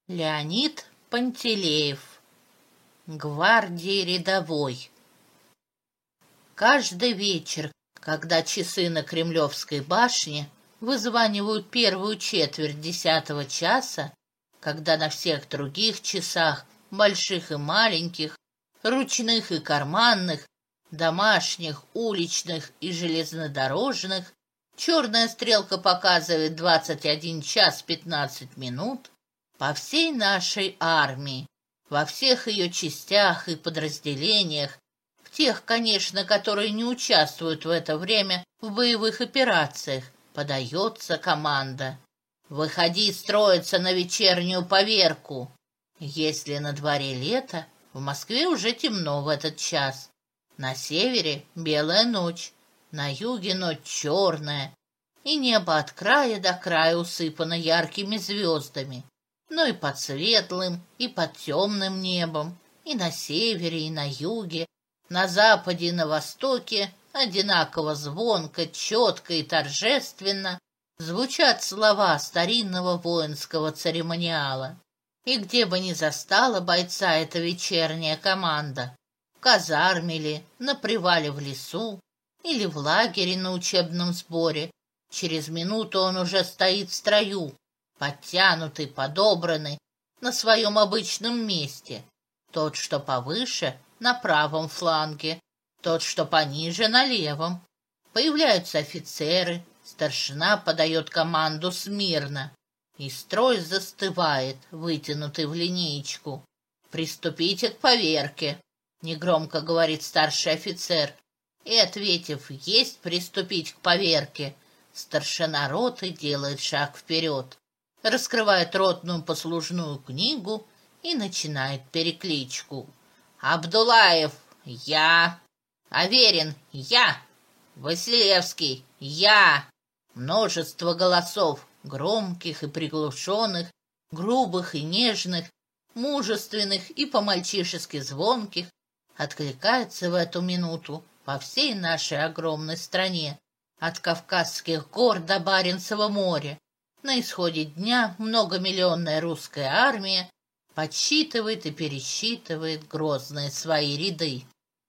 Леонид Пантелеев. Гвардии рядовой. Каждый вечер, когда часы на Кремлевской башне вызванивают первую четверть 10-го часа, когда на всех других часах, больших и маленьких, ручных и карманных, домашних, уличных и железнодорожных, черная стрелка показывает 21 час 15 минут, по всей нашей армии, во всех ее частях и подразделениях, в тех, конечно, которые не участвуют в это время в боевых операциях, подается команда: «Выходи строиться на вечернюю поверку». Если на дворе лето, в Москве уже темно в этот час. На севере белая ночь, на юге ночь черная, и небо от края до края усыпано яркими звездами. Но и под светлым, и под темным небом, и на севере, и на юге, на западе и на востоке одинаково звонко, четко и торжественно звучат слова старинного воинского церемониала. И где бы ни застала бойца эта вечерняя команда, в казарме ли, на привале в лесу или в лагере на учебном сборе, через минуту он уже стоит в строю, подтянутый, подобранный, на своем обычном месте. Тот, что повыше, на правом фланге, тот, что пониже, на левом. Появляются офицеры, старшина подает команду смирно, и строй застывает, вытянутый в линеечку. «Приступите к поверке», — негромко говорит старший офицер. И, ответив «есть приступить к поверке», старшина роты делает шаг вперед, раскрывает ротную послужную книгу и начинает перекличку. «Абдулаев, я! Аверин, я! Василевский, я!» Множество голосов, громких и приглушенных, грубых и нежных, мужественных и по-мальчишески звонких, откликается в эту минуту по всей нашей огромной стране, от Кавказских гор до Баренцева моря. На исходе дня многомиллионная русская армия подсчитывает и пересчитывает грозные свои ряды.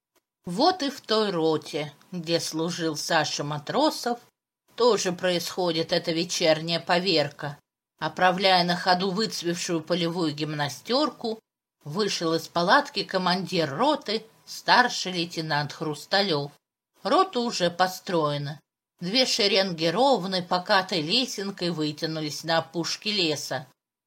Вот и в той роте, где служил Саша Матросов, тоже происходит эта вечерняя поверка. Оправляя на ходу выцвевшую полевую гимнастерку, вышел из палатки командир роты, старший лейтенант Хрусталев. Рота уже построена. Две шеренги ровной покатой лесенкой вытянулись на опушке леса.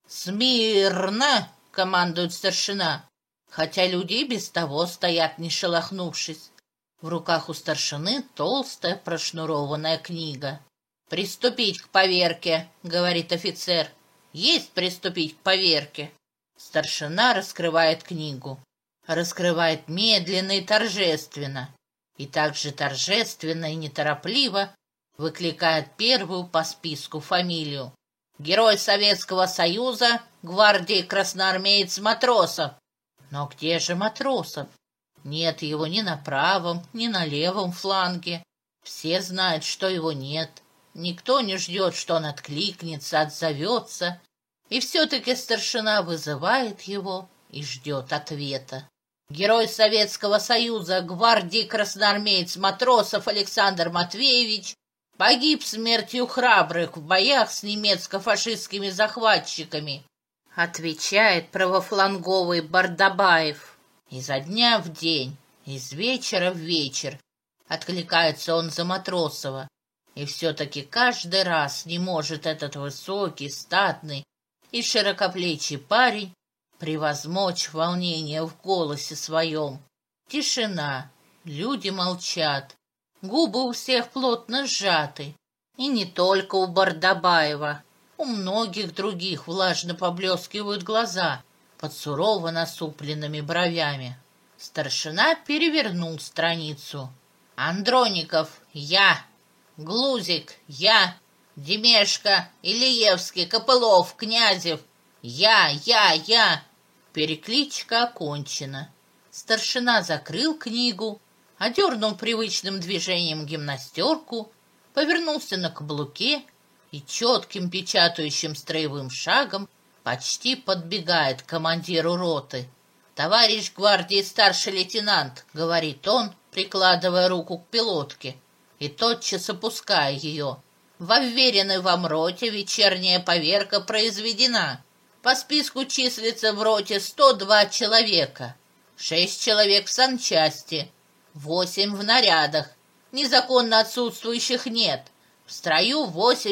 «Смирно!» — командует старшина, хотя люди и без того стоят, не шелохнувшись. В руках у старшины толстая прошнурованная книга. «Приступить к поверке», — говорит офицер. «Есть приступить к поверке». Старшина раскрывает книгу. Раскрывает медленно и торжественно. И также торжественно и неторопливо выкликает первую по списку фамилию. «Герой Советского Союза, гвардии красноармеец Матросов». Но где же Матросов? Нет его ни на правом, ни на левом фланге. Все знают, что его нет. Никто не ждет, что он откликнется, отзовется. И все-таки старшина вызывает его и ждет ответа. Герой Советского Союза, гвардии красноармеец Матросов Александр Матвеевич погиб смертью храбрых в боях с немецко-фашистскими захватчиками, отвечает правофланговый Бардабаев. Изо дня в день, из вечера в вечер откликается он за Матросова. И все-таки каждый раз не может этот высокий, статный и широкоплечий парень превозмочь волнение в голосе своем. Тишина, люди молчат, губы у всех плотно сжаты. И не только у Бардабаева, у многих других влажно поблескивают глаза под сурово насупленными бровями. Старшина перевернул страницу. «Андроников, я! Глузик, я! Демешко, Ильевский, Копылов, Князев, я!» Перекличка окончена. Старшина закрыл книгу, одернул привычным движением гимнастерку, повернулся на каблуке и четким печатающим строевым шагом Почти подбегает к командиру роты. «Товарищ гвардии старший лейтенант», — говорит он, прикладывая руку к пилотке и тотчас опуская ее. «Во вверенной вам роте вечерняя поверка произведена. По списку числится в роте 102 человека. 6 человек в санчасти, 8 в нарядах. Незаконно отсутствующих нет. В строю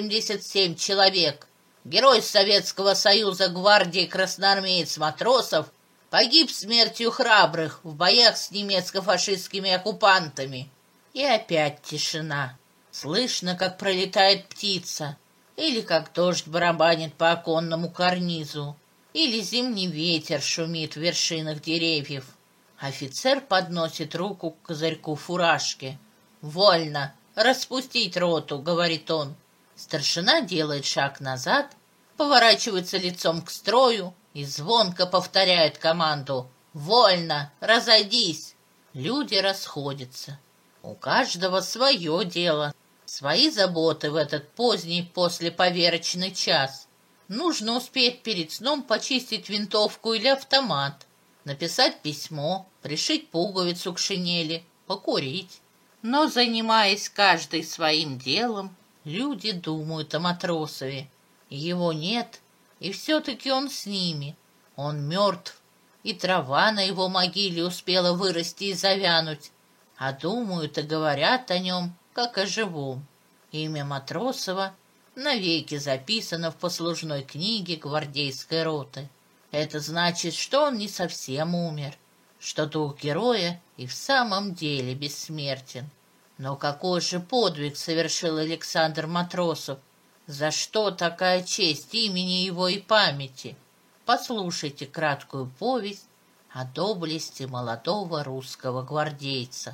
87 человек. Герой Советского Союза гвардии красноармеец Матросов погиб смертью храбрых в боях с немецко-фашистскими оккупантами». И опять тишина. Слышно, как пролетает птица, или как дождь барабанит по оконному карнизу, или зимний ветер шумит в вершинах деревьев. Офицер подносит руку к козырьку фуражки. «Вольно! Распустить роту!» — говорит он. Старшина делает шаг назад, поворачивается лицом к строю и звонко повторяет команду: «Вольно! Разойдись!» Люди расходятся. У каждого свое дело, свои заботы в этот поздний послеповерочный час. Нужно успеть перед сном почистить винтовку или автомат, написать письмо, пришить пуговицу к шинели, покурить. Но, занимаясь каждый своим делом, люди думают о Матросове. Его нет, и все-таки он с ними. Он мертв, и трава на его могиле успела вырасти и завянуть, а думают и говорят о нем, как о живом. Имя Матросова навеки записано в послужной книге гвардейской роты. Это значит, что он не совсем умер, что дух героя и в самом деле бессмертен. Но какой же подвиг совершил Александр Матросов? За что такая честь имени его и памяти? Послушайте краткую повесть о доблести молодого русского гвардейца.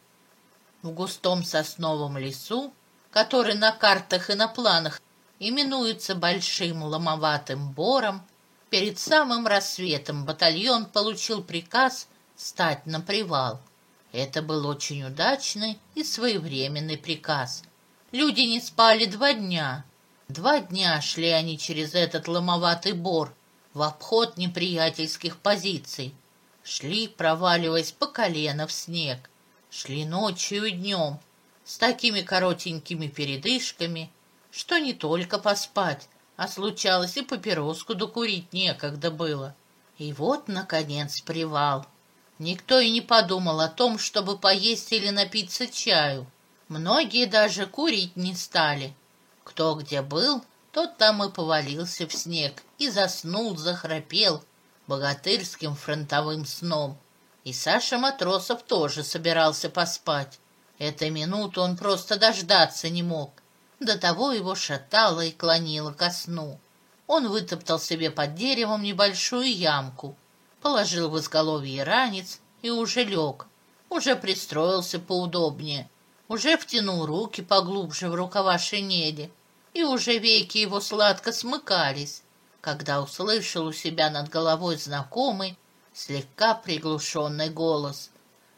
В густом сосновом лесу, который на картах и на планах именуется Большим Ломоватым Бором, перед самым рассветом батальон получил приказ стать на привал. Это был очень удачный и своевременный приказ. Люди не спали 2 дня. 2 дня шли они через этот ломоватый бор в обход неприятельских позиций. Шли, проваливаясь по колено в снег. Шли ночью и днем, с такими коротенькими передышками, что не только поспать, а случалось и папироску докурить некогда было. И вот, наконец, привал. Никто и не подумал о том, чтобы поесть или напиться чаю. Многие даже курить не стали. Кто где был, тот там и повалился в снег и заснул, захрапел богатырским фронтовым сном. И Саша Матросов тоже собирался поспать. Этой минуты он просто дождаться не мог. До того его шатало и клонило ко сну. Он вытоптал себе под деревом небольшую ямку, положил в изголовье ранец и уже лег, уже пристроился поудобнее, уже втянул руки поглубже в рукава шинели, и уже веки его сладко смыкались, когда услышал у себя над головой знакомый, слегка приглушенный голос.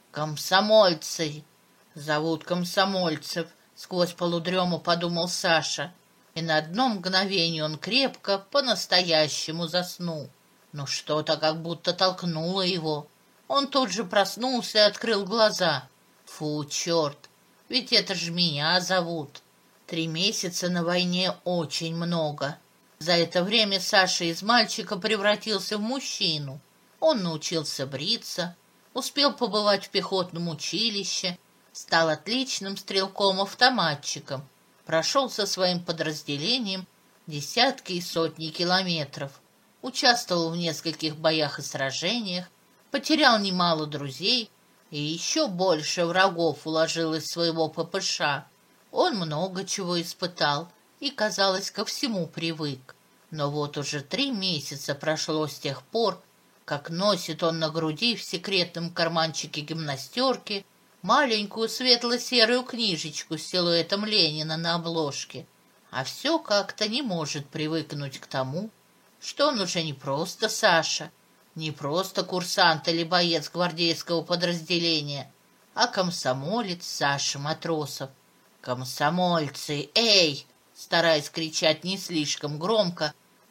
«Комсомольцы! Зовут комсомольцев!» — сквозь полудрему подумал Саша, и на одно мгновение он крепко, по-настоящему заснул. Но что-то как будто толкнуло его. Он тут же проснулся и открыл глаза. «Фу, черт! Ведь это же меня зовут!» 3 месяца на войне очень много. За это время Саша из мальчика превратился в мужчину. Он научился бриться, успел побывать в пехотном училище, стал отличным стрелком-автоматчиком, прошел со своим подразделением десятки и сотни километров, участвовал в нескольких боях и сражениях, потерял немало друзей и еще больше врагов уложил из своего ППШ. Он много чего испытал и, казалось, ко всему привык. Но вот уже 3 месяца прошло с тех пор, как носит он на груди в секретном карманчике гимнастерки маленькую светло-серую книжечку с силуэтом Ленина на обложке, а все как-то не может привыкнуть к тому, что он уже не просто Саша, не просто курсант или боец гвардейского подразделения, а комсомолец Саша Матросов. «Комсомольцы, эй!» Стараясь кричать не слишком громко,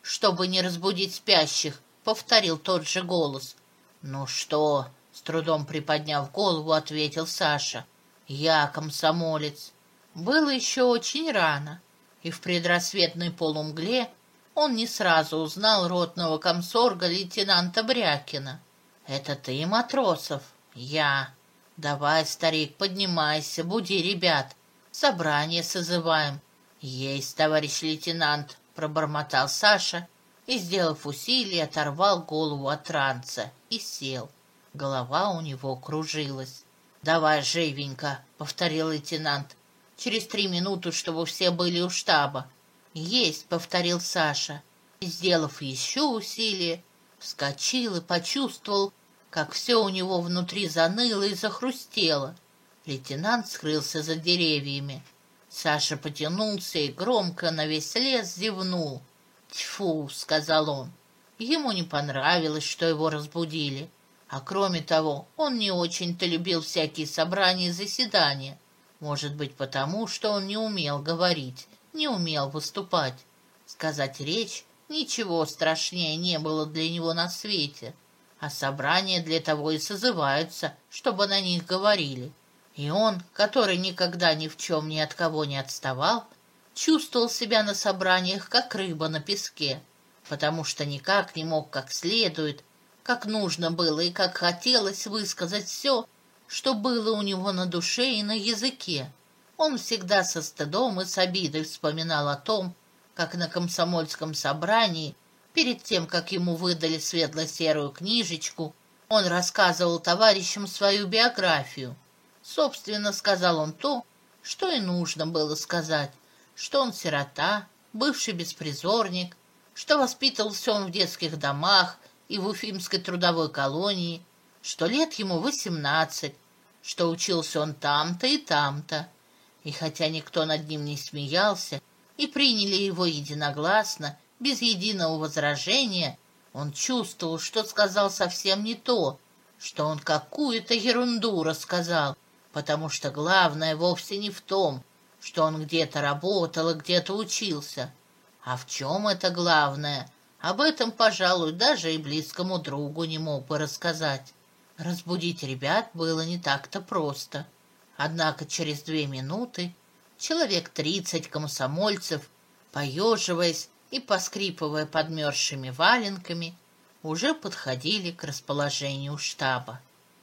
чтобы не разбудить спящих», — повторил тот же голос. «Ну что?» — с трудом приподняв голову, ответил Саша. «Я комсомолец». Было еще очень рано, и в предрассветной полумгле он не сразу узнал ротного комсорга лейтенанта Брякина. «Это ты, Матросов?» «Я». «Давай, старик, поднимайся, буди ребят. Собрание созываем». «Есть, товарищ лейтенант», — пробормотал Саша и, сделав усилие, оторвал голову от ранца и сел. Голова у него кружилась. «Давай живенько», — повторил лейтенант. «Через 3 минуты, чтобы все были у штаба». «Есть», — повторил Саша. И, сделав еще усилие, вскочил и почувствовал, как все у него внутри заныло и захрустело. Лейтенант скрылся за деревьями. Саша потянулся и громко на весь лес зевнул. «Тьфу», — сказал он. Ему не понравилось, что его разбудили. А кроме того, он не очень-то любил всякие собрания и заседания. Может быть, потому, что он не умел говорить, не умел выступать. Сказать речь ничего страшнее не было для него на свете. А собрания для того и созываются, чтобы на них говорили. И он, который никогда ни в чем ни от кого не отставал, чувствовал себя на собраниях, как рыба на песке, потому что никак не мог как следует, как нужно было и как хотелось высказать все, что было у него на душе и на языке. Он всегда со стыдом и с обидой вспоминал о том, как на комсомольском собрании, перед тем, как ему выдали светло-серую книжечку, он рассказывал товарищам свою биографию. Собственно, сказал он то, что и нужно было сказать, что он сирота, бывший беспризорник, что воспитывался он в детских домах и в Уфимской трудовой колонии, что лет ему 18, что учился он там-то и там-то. И хотя никто над ним не смеялся и приняли его единогласно, без единого возражения, он чувствовал, что сказал совсем не то, что он какую-то ерунду рассказал, потому что главное вовсе не в том, что он где-то работал и где-то учился. А в чем это главное? Об этом, пожалуй, даже и близкому другу не мог бы рассказать. Разбудить ребят было не так-то просто. Однако через 2 минуты человек 30 комсомольцев, поеживаясь и поскрипывая подмерзшими валенками, уже подходили к расположению штаба.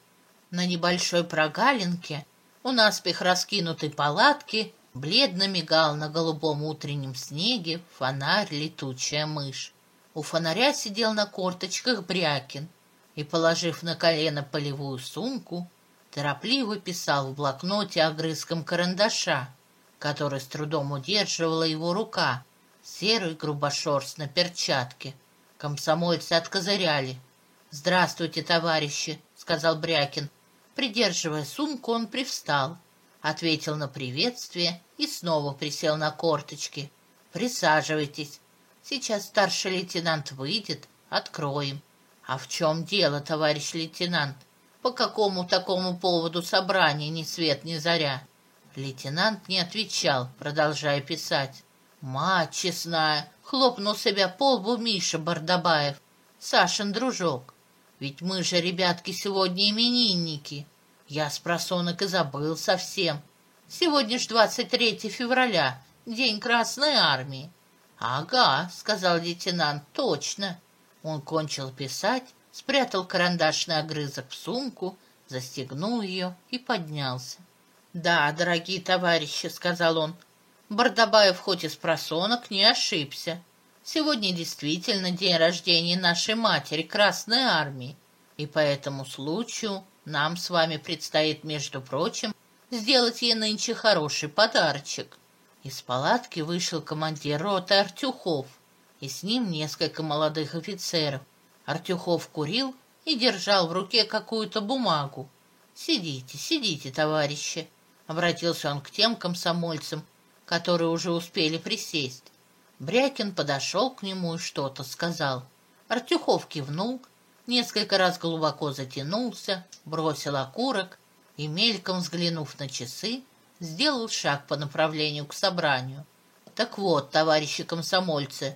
На небольшой прогалинке у наспех раскинутой палатки бледно мигал на голубом утреннем снеге фонарь «Летучая мышь». У фонаря сидел на корточках Брякин и, положив на колено полевую сумку, торопливо писал в блокноте огрызком карандаша, который с трудом удерживала его рука, серой грубошерстной перчатке. Комсомольцы откозыряли. «Здравствуйте, товарищи», — сказал Брякин. Придерживая сумку, он привстал, ответил на приветствие и снова присел на корточки. «Присаживайтесь. Сейчас старший лейтенант выйдет, откроем». «А в чем дело, товарищ лейтенант? По какому такому поводу собрание ни свет ни заря?» Лейтенант не отвечал, продолжая писать. «Мать честная!» — хлопнул себя по лбу Миша Бардабаев, Сашин дружок. «Ведь мы же, ребятки, сегодня именинники. Я с просонок и забыл совсем. Сегодня ж 23 февраля, день Красной Армии». «Ага», — сказал лейтенант, — «точно». Он кончил писать, спрятал карандашный огрызок в сумку, застегнул ее и поднялся. «Да, дорогие товарищи», — сказал он, — «Бардабаев хоть и с просонок не ошибся. Сегодня действительно день рождения нашей матери, Красной Армии, и по этому случаю нам с вами предстоит, между прочим, сделать ей нынче хороший подарочек». Из палатки вышел командир роты Артюхов, и с ним несколько молодых офицеров. Артюхов курил и держал в руке какую-то бумагу. «Сидите, сидите, товарищи», — обратился он к тем комсомольцам, которые уже успели присесть. Брякин подошел к нему и что-то сказал. Артюхов кивнул, несколько раз глубоко затянулся, бросил окурок и, мельком взглянув на часы, сделал шаг по направлению к собранию. «Так вот, товарищи комсомольцы», —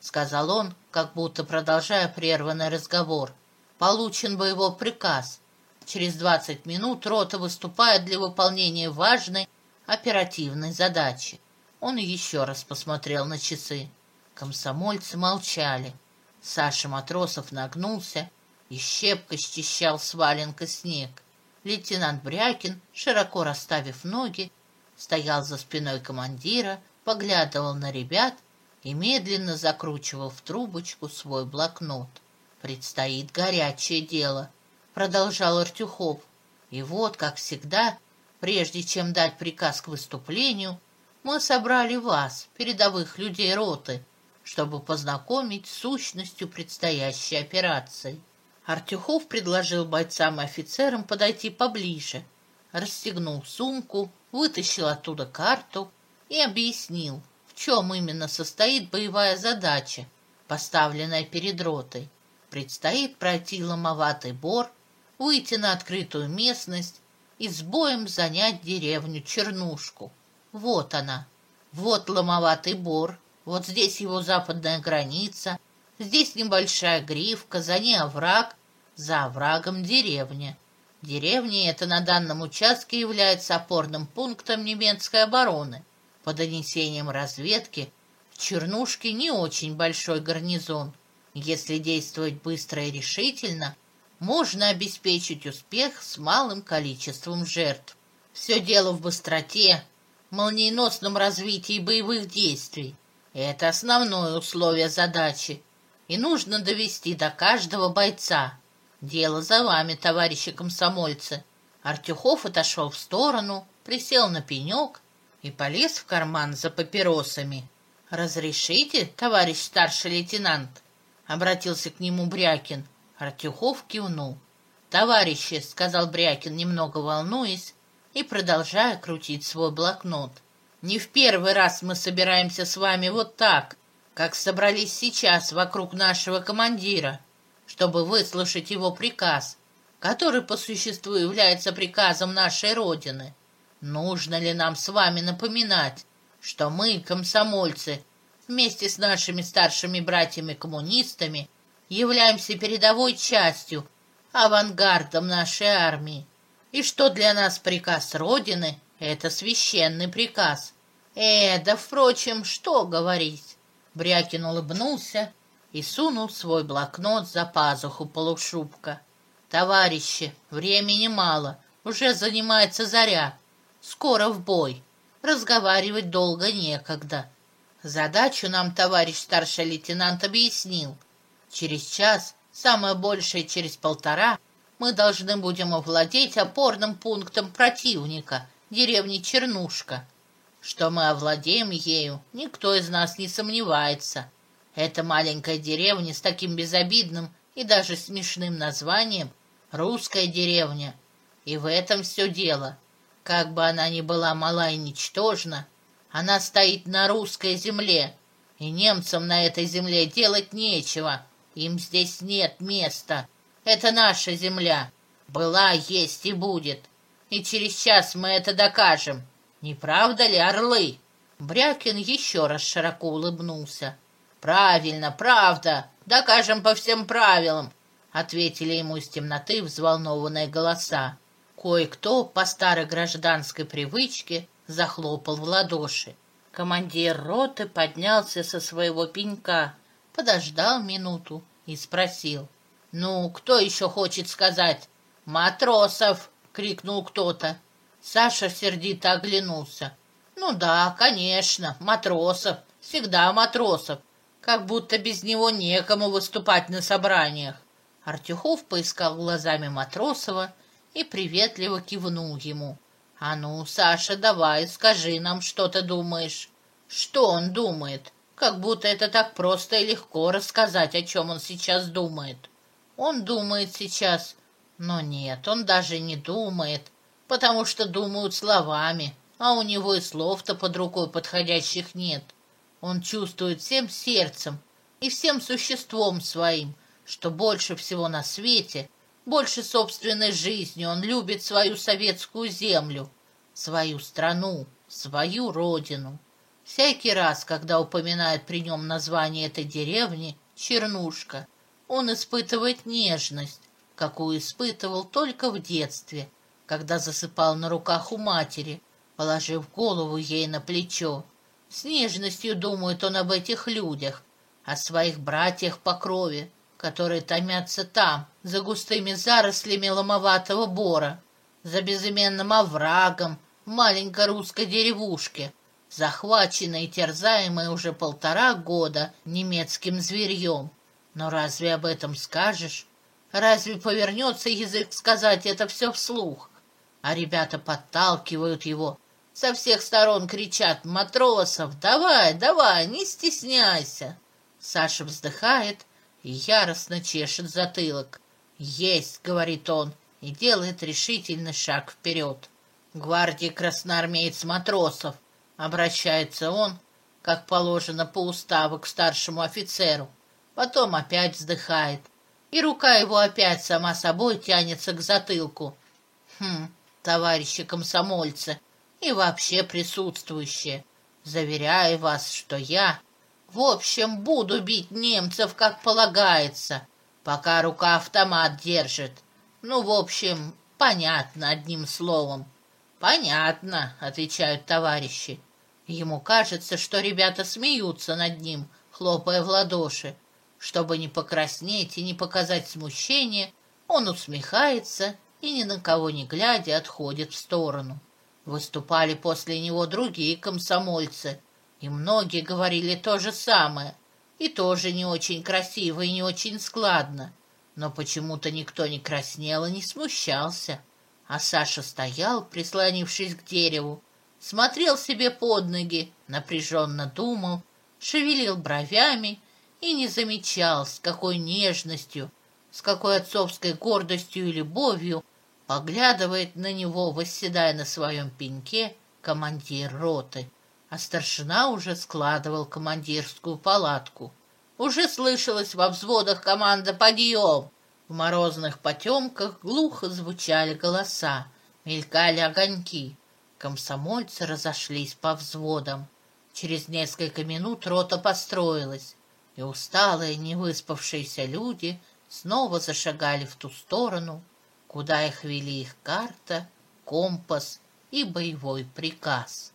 сказал он, как будто продолжая прерванный разговор. «Получен боевой приказ. Через 20 минут рота выступает для выполнения важной оперативной задачи». Он еще раз посмотрел на часы. Комсомольцы молчали. Саша Матросов нагнулся и щепкой счищал с валенка снег. Лейтенант Брякин, широко расставив ноги, стоял за спиной командира, поглядывал на ребят и медленно закручивал в трубочку свой блокнот. «Предстоит горячее дело», — продолжал Артюхов. «И вот, как всегда, прежде чем дать приказ к выступлению, мы собрали вас, передовых людей роты, чтобы познакомить с сущностью предстоящей операции». Артюхов предложил бойцам и офицерам подойти поближе, расстегнул сумку, вытащил оттуда карту и объяснил, в чем именно состоит боевая задача, поставленная перед ротой. Предстоит пройти Ломоватый Бор, выйти на открытую местность и с боем занять деревню Чернушку. Вот она, вот Ломоватый Бор, вот здесь его западная граница, здесь небольшая гривка, за ней овраг, за оврагом деревня. Деревня эта на данном участке является опорным пунктом немецкой обороны. По донесениям разведки, в Чернушке не очень большой гарнизон. Если действовать быстро и решительно, можно обеспечить успех с малым количеством жертв. Все дело в быстроте, молниеносном развитии боевых действий. Это основное условие задачи, и нужно довести до каждого бойца. Дело за вами, товарищи комсомольцы. Артюхов отошел в сторону, присел на пенек и полез в карман за папиросами. «Разрешите, товарищ старший лейтенант?» — обратился к нему Брякин. Артюхов кивнул. «Товарищи», — сказал Брякин, немного волнуясь и продолжая крутить свой блокнот, «не в первый раз мы собираемся с вами вот так, как собрались сейчас вокруг нашего командира, чтобы выслушать его приказ, который по существу является приказом нашей Родины. Нужно ли нам с вами напоминать, что мы, комсомольцы, вместе с нашими старшими братьями-коммунистами, являемся передовой частью, авангардом нашей армии, и что для нас приказ Родины — это священный приказ? Да, впрочем, что говорить?» Брякин улыбнулся и сунул свой блокнот за пазуху полушубка. «Товарищи, времени мало, уже занимается заря. Скоро в бой. Разговаривать долго некогда. Задачу нам товарищ старший лейтенант объяснил. Через час, самое большее через полтора, мы должны будем овладеть опорным пунктом противника, деревни Чернушка. Что мы овладеем ею, никто из нас не сомневается. Эта маленькая деревня с таким безобидным и даже смешным названием — русская деревня. И в этом все дело. Как бы она ни была мала и ничтожна, она стоит на русской земле, и немцам на этой земле делать нечего. Им здесь нет места. Это наша земля. Была, есть и будет. И через час мы это докажем. Не правда ли, орлы?» Брякин еще раз широко улыбнулся. «Правильно, правда. Докажем по всем правилам», — ответили ему из темноты взволнованные голоса. Кое-кто по старой гражданской привычке захлопал в ладоши. Командир роты поднялся со своего пенька, подождал минуту и спросил: «Ну, кто еще хочет сказать?» «Матросов!» — крикнул кто-то. Саша сердито оглянулся. «Ну да, конечно, Матросов, всегда Матросов, как будто без него некому выступать на собраниях». Артюхов поискал глазами Матросова и приветливо кивнул ему. «А ну, Саша, давай, скажи нам, что ты думаешь». «Что он думает? Как будто это так просто и легко рассказать, о чем он сейчас думает». «Он думает сейчас...» «Но нет, он даже не думает, потому что думают словами, а у него и слов-то под рукой подходящих нет. Он чувствует всем сердцем и всем существом своим, что больше всего на свете, больше собственной жизни он любит свою советскую землю, свою страну, свою родину. Всякий раз, когда упоминает при нем название этой деревни, Чернушка, он испытывает нежность, какую испытывал только в детстве, когда засыпал на руках у матери, положив голову ей на плечо. С нежностью думает он об этих людях, о своих братьях по крови, которые томятся там, за густыми зарослями ломоватого бора, за безыменным оврагом в маленькой русской деревушке, захваченной и терзаемой уже 1,5 года немецким зверьем. Но разве об этом скажешь? Разве повернется язык сказать это все вслух? А ребята подталкивают его, со всех сторон кричат: «Матросов, давай, давай, не стесняйся!» Саша вздыхает и яростно чешет затылок. «Есть!» — говорит он, и делает решительный шаг вперед. «Гвардии красноармеец Матросов!» — обращается он, как положено по уставу, к старшему офицеру. Потом опять вздыхает, и рука его опять сама собой тянется к затылку. Товарищи комсомольцы и вообще присутствующие, заверяю вас, что я, в общем, буду бить немцев, как полагается, пока рука автомат держит. Ну, в общем, понятно, одним словом. «Понятно», — отвечают товарищи. Ему кажется, что ребята смеются над ним, хлопая в ладоши. Чтобы не покраснеть и не показать смущение, он усмехается и, ни на кого не глядя, отходит в сторону. Выступали после него другие комсомольцы, и многие говорили то же самое, и тоже не очень красиво и не очень складно. Но почему-то никто не краснел и не смущался. А Саша стоял, прислонившись к дереву, смотрел себе под ноги, напряженно думал, шевелил бровями и не замечал, с какой нежностью, с какой отцовской гордостью и любовью поглядывает на него, восседая на своем пеньке, командир роты. А старшина уже складывал командирскую палатку. Уже слышалась во взводах команда «Подъем!». В морозных потемках глухо звучали голоса, мелькали огоньки. Комсомольцы разошлись по взводам. Через несколько минут рота построилась, и усталые, невыспавшиеся люди снова зашагали в ту сторону, куда их вели их карта, компас и боевой приказ.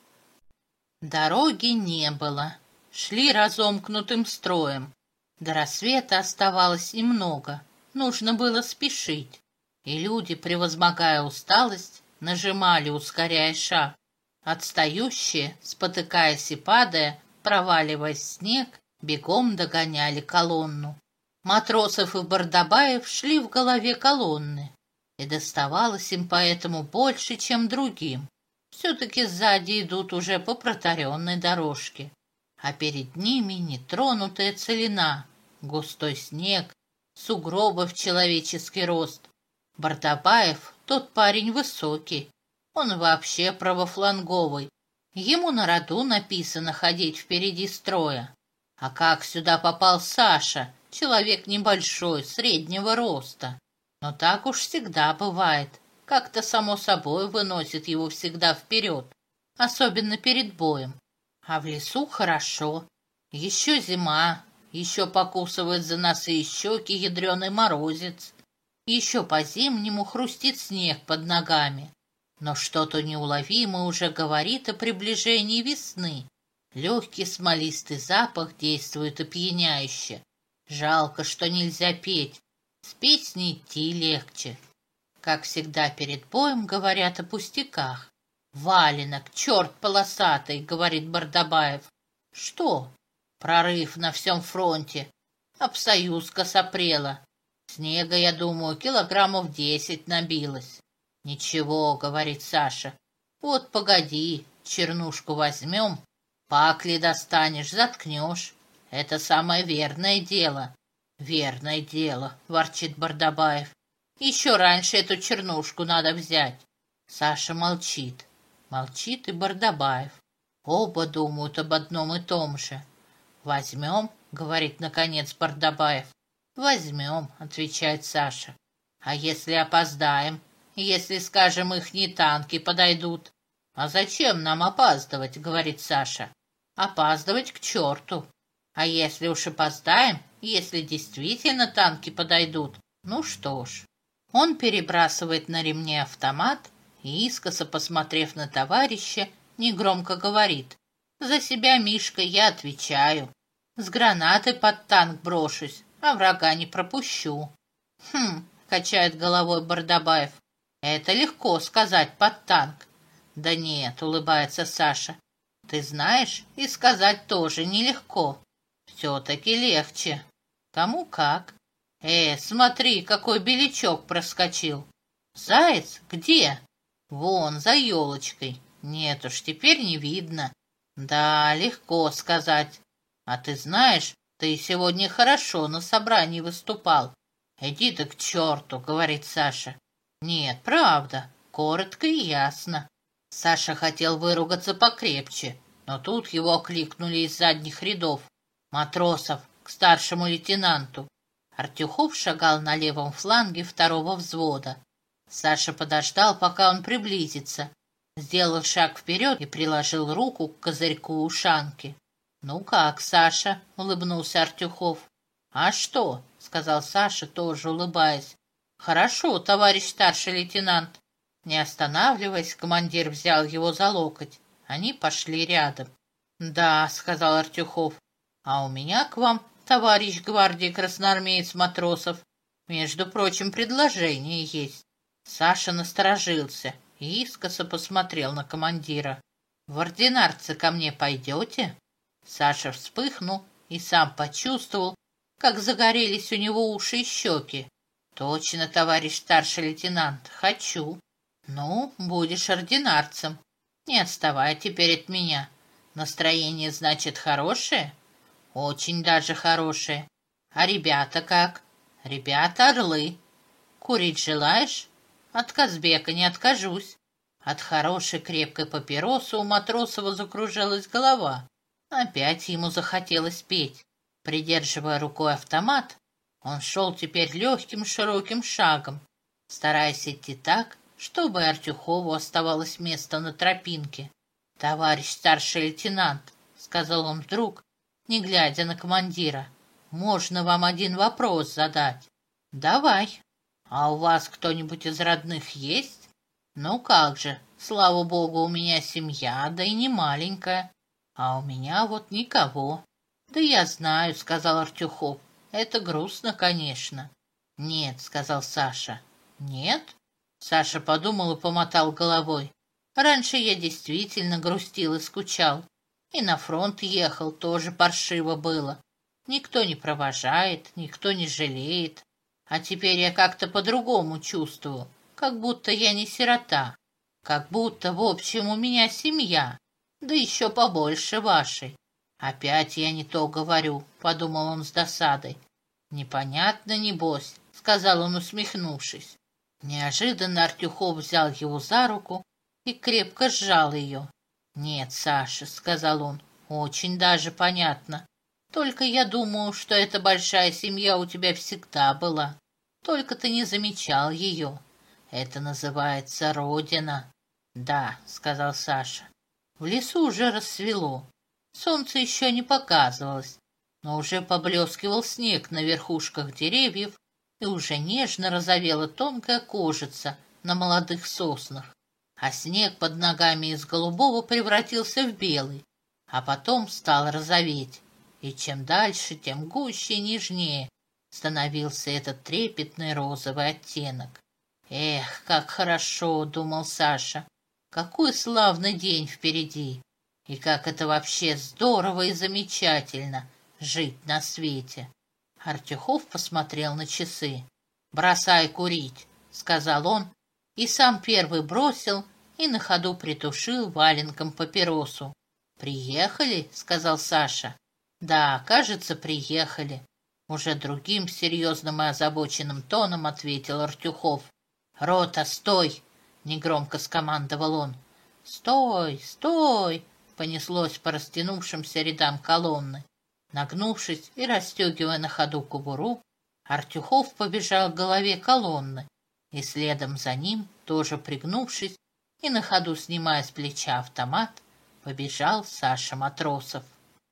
Дороги не было. Шли разомкнутым строем. До рассвета оставалось немного. Нужно было спешить. И люди, превозмогая усталость, нажимали, ускоряя шаг. Отстающие, спотыкаясь и падая, проваливаясь в снег, бегом догоняли колонну. Матросов и Бардабаев шли в голове колонны, и доставалось им поэтому больше, чем другим. Все-таки сзади идут уже по протаренной дорожке, а перед ними нетронутая целина, густой снег, сугробы в человеческий рост. Бардабаев, тот парень высокий, он вообще правофланговый, ему на роду написано ходить впереди строя. А как сюда попал Саша, человек небольшой, среднего роста? Но так уж всегда бывает, как-то само собой выносит его всегда вперед, особенно перед боем. А в лесу хорошо, еще зима, еще покусывает за носы и щеки ядреный морозец, еще по-зимнему хрустит снег под ногами. Но что-то неуловимое уже говорит о приближении весны. Легкий смолистый запах действует опьяняюще. Жалко, что нельзя петь. С песней идти легче. Как всегда перед боем говорят о пустяках. «Валенок, черт полосатый», — говорит Бардабаев. «Что?» «Прорыв на всем фронте. Обсоюзка сопрела. Снега, я думаю, килограммов 10 набилось». «Ничего», — говорит Саша. «Вот погоди, чернушку возьмем, пакли достанешь, заткнешь. Это самое верное дело». «Верное дело», — ворчит Бардабаев. «Еще раньше эту чернушку надо взять». Саша молчит. Молчит и Бардабаев. Оба думают об одном и том же. «Возьмем», — говорит наконец Бардабаев. «Возьмем», — отвечает Саша. «А если опоздаем? Если, скажем, ихние танки подойдут?» «А зачем нам опаздывать?» — говорит Саша. опаздывать к черту. А если уж опоздаем, если действительно танки подойдут, ну что ж. Он перебрасывает на ремне автомат и, искоса посмотрев на товарища, негромко говорит: «За себя, Мишка, я отвечаю. С гранаты под танк брошусь, а врага не пропущу». «Хм», — качает головой Бардабаев, — «это легко сказать под танк». «Да нет», — улыбается Саша, — «ты знаешь, и сказать тоже нелегко. Все-таки легче. Кому как. Смотри, какой белячок проскочил. Заяц? Где? Вон, за елочкой. Нет уж, теперь не видно. Да, легко сказать. А ты знаешь, ты сегодня хорошо на собрании выступал. Иди ты к черту, говорит Саша. Нет, правда, коротко и ясно. Саша хотел выругаться покрепче, но тут его окликнули из задних рядов. «Матросов, к старшему лейтенанту!» Артюхов шагал на левом фланге второго взвода. Саша подождал, пока он приблизится, сделал шаг вперед и приложил руку к козырьку ушанки. «Ну как, Саша?» — улыбнулся Артюхов. «А что?» — сказал Саша, тоже улыбаясь. «Хорошо, товарищ старший лейтенант». Не останавливаясь, командир взял его за локоть. Они пошли рядом. «Да», — сказал Артюхов, — «а у меня к вам, товарищ гвардии красноармеец Матросов, между прочим, предложение есть». Саша насторожился и искоса посмотрел на командира. «В ординарцы ко мне пойдете?» Саша вспыхнул и сам почувствовал, как загорелись у него уши и щеки. «Точно, товарищ старший лейтенант, хочу». «Ну, будешь ординарцем. Не отставай теперь от меня. Настроение, значит, хорошее?» «Очень даже хорошее. А ребята как?» «Ребята орлы. Курить желаешь?» «От Казбека не откажусь». От хорошей крепкой папиросы у Матросова закружилась голова. Опять ему захотелось петь. Придерживая рукой автомат, он шел теперь легким широким шагом, стараясь идти так, чтобы Артюхову оставалось место на тропинке. «Товарищ старший лейтенант», — сказал он вдруг, не глядя на командира, — «можно вам один вопрос задать?» «Давай. А у вас кто-нибудь из родных есть?» «Ну как же, слава богу, у меня семья, да и не маленькая. А у меня вот никого». «Да я знаю», — сказал Артюхов, — «это грустно, конечно». «Нет», — сказал Саша. «Нет?» Саша подумал и помотал головой. «Раньше я действительно грустил и скучал. И на фронт ехал, тоже паршиво было. Никто не провожает, никто не жалеет. А теперь я как-то по-другому чувствую, как будто я не сирота, как будто, в общем, у меня семья, да еще побольше вашей. Опять я не то говорю», — подумал он с досадой. «Непонятно, небось», — сказал он, усмехнувшись. Неожиданно Артюхов взял его за руку и крепко сжал ее. «Нет, Саша», — сказал он, — «очень даже понятно. Только я думаю, что эта большая семья у тебя всегда была. Только ты не замечал ее. Это называется Родина». «Да», — сказал Саша. В лесу уже рассвело. Солнце еще не показывалось, но уже поблескивал снег на верхушках деревьев, и уже нежно розовела тонкая кожица на молодых соснах. А снег под ногами из голубого превратился в белый, а потом стал розоветь, и чем дальше, тем гуще и нежнее становился этот трепетный розовый оттенок. «Эх, как хорошо!» — думал Саша. «Какой славный день впереди! И как это вообще здорово и замечательно — жить на свете!» Артюхов посмотрел на часы. «Бросай курить», — сказал он, и сам первый бросил и на ходу притушил валенком папиросу. «Приехали?» — сказал Саша. «Да, кажется, приехали». Уже другим серьезным и озабоченным тоном ответил Артюхов. «Рота, стой!» — негромко скомандовал он. «Стой! Стой!» — понеслось по растянувшимся рядам колонны. Нагнувшись и расстегивая на ходу кобуру, Артюхов побежал к голове колонны, и следом за ним, тоже пригнувшись и на ходу снимая с плеча автомат, побежал Саша Матросов.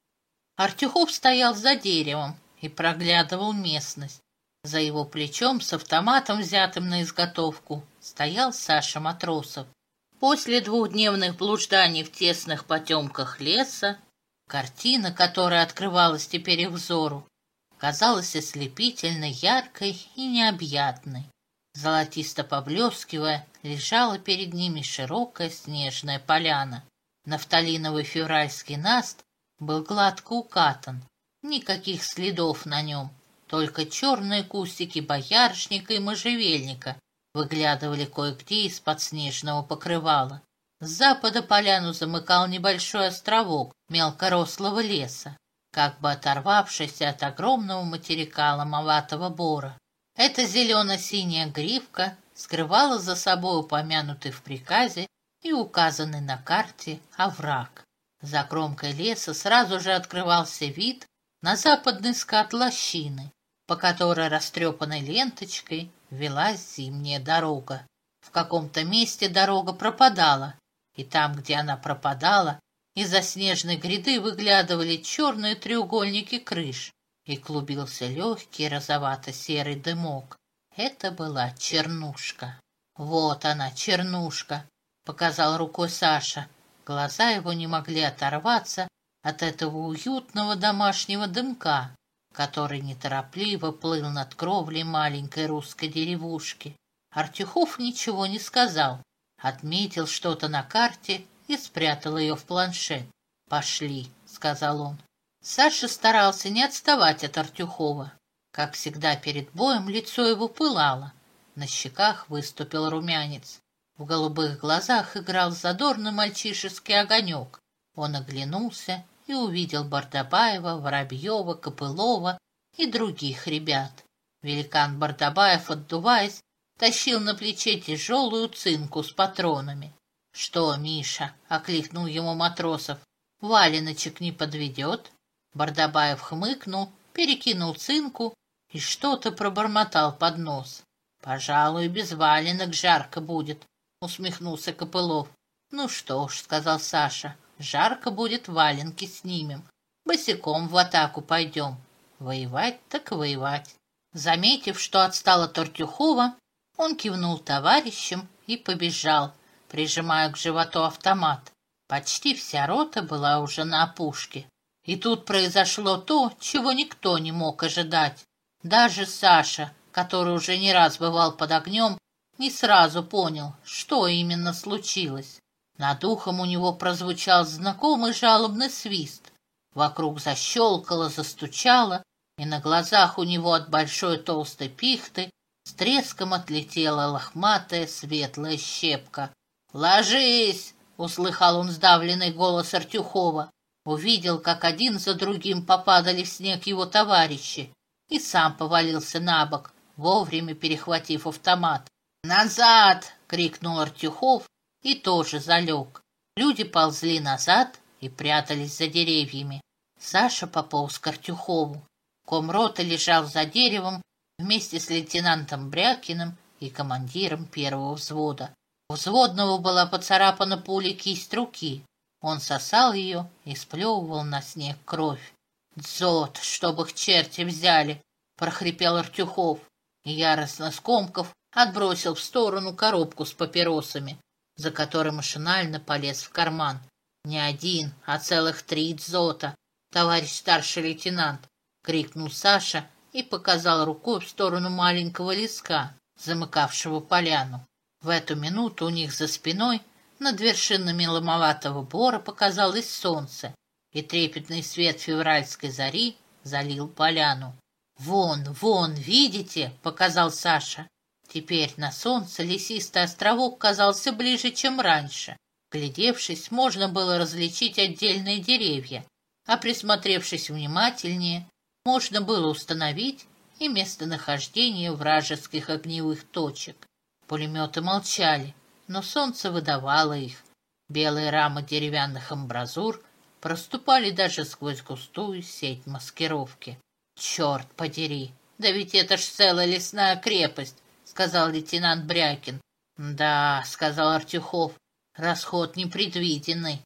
Артюхов стоял за деревом и проглядывал местность. За его плечом с автоматом, взятым на изготовку, стоял Саша Матросов. После двухдневных блужданий в тесных потемках леса картина, которая открывалась теперь их взору, казалась ослепительно яркой и необъятной. Золотисто поблескивая, лежала перед ними широкая снежная поляна. Нафталиновый февральский наст был гладко укатан, никаких следов на нем, только черные кустики боярышника и можжевельника выглядывали кое-где из-под снежного покрывала. С запада поляну замыкал небольшой островок мелкорослого леса, как бы оторвавшийся от огромного материка ломоватого бора. Эта зелено-синяя гривка скрывала за собой упомянутый в приказе и указанный на карте овраг. За кромкой леса сразу же открывался вид на западный скат лощины, по которой растрепанной ленточкой велась зимняя дорога. В каком-то месте дорога пропадала, и там, где она пропадала, из-за снежной гряды выглядывали черные треугольники крыш, и клубился легкий розовато-серый дымок. Это была Чернушка. «Вот она, Чернушка!» — показал рукой Саша. Глаза его не могли оторваться от этого уютного домашнего дымка, который неторопливо плыл над кровлей маленькой русской деревушки. Артюхов ничего не сказал, отметил что-то на карте и спрятал ее в планшет. «Пошли», — сказал он. Саша старался не отставать от Артюхова. Как всегда перед боем лицо его пылало, на щеках выступил румянец. В голубых глазах играл задорный мальчишеский огонек. Он оглянулся и увидел Бардабаева, Воробьева, Копылова и других ребят. Великан Бардабаев, отдуваясь, тащил на плече тяжелую цинку с патронами. «Что, Миша?» — окликнул ему Матросов. «Валеночек не подведет?» Бардабаев хмыкнул, перекинул цинку и что-то пробормотал под нос. «Пожалуй, без валенок жарко будет», — усмехнулся Копылов. «Ну что ж», — сказал Саша, — «жарко будет, валенки снимем. Босиком в атаку пойдем. Воевать так воевать». Заметив, что отстал от Артюхова, он кивнул товарищам и побежал, прижимая к животу автомат. Почти вся рота была уже на опушке. И тут произошло то, чего никто не мог ожидать. Даже Саша, который уже не раз бывал под огнем, не сразу понял, что именно случилось. Над ухом у него прозвучал знакомый жалобный свист. Вокруг защелкало, застучало, и на глазах у него от большой толстой пихты с треском отлетела лохматая светлая щепка. «Ложись!» — услыхал он сдавленный голос Артюхова. Увидел, как один за другим попадали в снег его товарищи, и сам повалился на бок, вовремя перехватив автомат. «Назад!» — крикнул Артюхов и тоже залег. Люди ползли назад и прятались за деревьями. Саша пополз к Артюхову. Комрота лежал за деревом вместе с лейтенантом Брякиным и командиром первого взвода. У взводного была поцарапана пулей кисть руки. Он сосал ее и сплевывал на снег кровь. «Дзот, чтоб их черти взяли!» — прохрипел Артюхов и, яростно скомкав, отбросил в сторону коробку с папиросами, за которой машинально полез в карман. «Не один, а целых 3 дзота, товарищ старший лейтенант!» — крикнул Саша и показал рукой в сторону маленького леска, замыкавшего поляну. В эту минуту у них за спиной над вершинами ломоватого бора показалось солнце, и трепетный свет февральской зари залил поляну. «Вон, вон, видите?» — показал Саша. Теперь на солнце лесистый островок казался ближе, чем раньше. Глядевшись, можно было различить отдельные деревья, а присмотревшись внимательнее, можно было установить и местонахождение вражеских огневых точек. Пулеметы молчали, но солнце выдавало их. Белые рамы деревянных амбразур проступали даже сквозь густую сеть маскировки. «Черт подери! Да ведь это ж целая лесная крепость!» — сказал лейтенант Брякин. «Да», — сказал Артюхов, — «расход непредвиденный.